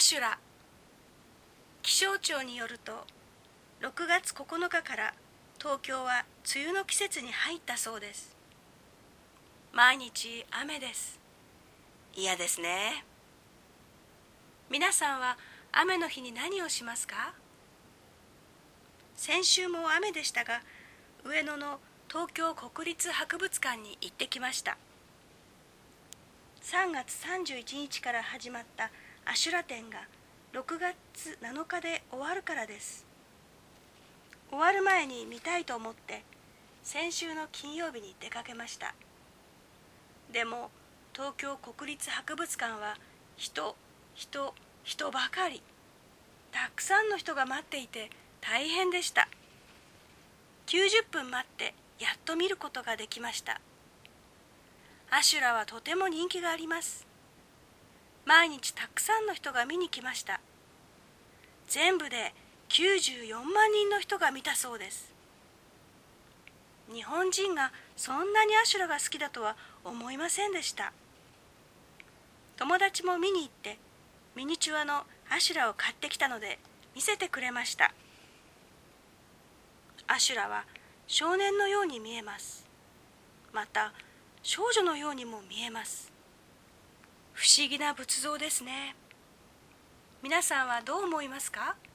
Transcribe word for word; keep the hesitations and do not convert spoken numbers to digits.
シュラ。気象庁によるとろくがつここのかから東京は梅雨の季節に入ったそうです。毎日雨です。嫌ですね。皆さんは雨の日に何をしますか？先週も雨でしたが、上野の東京国立博物館に行ってきました。さんがつさんじゅういちにちから始まったアシュラ展がろくがつなのかで終わるからです。終わる前に見たいと思って先週の金曜日に出かけました。でも東京国立博物館は人、人、人ばかり。たくさんの人が待っていて大変でした。きゅうじゅっぷん待ってやっと見ることができました。アシュラはとても人気があります。毎日たくさんの人が見に来ました。全部できゅうじゅうよんまんにんの人が見たそうです。日本人がそんなにアシュラが好きだとは思いませんでした。友達も見に行ってミニチュアのアシュラを買ってきたので見せてくれました。アシュラは少年のように見えます。また少女のようにも見えます。不思議な仏像ですね。皆さんはどう思いますか？